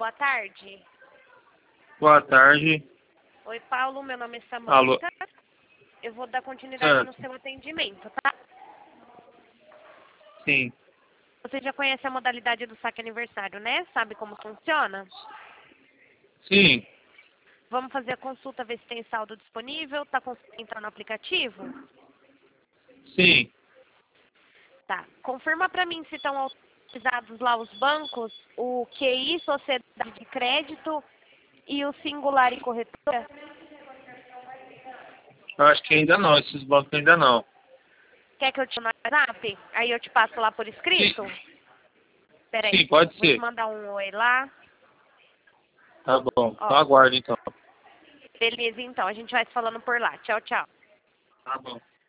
boa tarde. Boa tarde. Oi, Paulo, meu nome é Alô. Samanta. Eu vou dar continuidade no seu atendimento, tá? Sim. Você já conhece a modalidade do saque aniversário, né? Sabe como funciona? Sim. Vamos fazer a consulta, ver se tem saldo disponível. Tá conseguindo entrar no aplicativo? Sim. Tá. Confirma pra mim se estão autorizados lá os bancos, o QI, Sociedade de Crédito e o Singular e Corretora. Eu acho que ainda não. Esses bancos ainda não. Quer que eu te mande no WhatsApp? Aí eu te passo lá por escrito? Peraí. Sim, pode Vou te ser. mandar um oi lá. Tá bom. Ó, Então aguardo então. beleza, então. A gente vai se falando por lá. Tchau, tchau. Tá bom.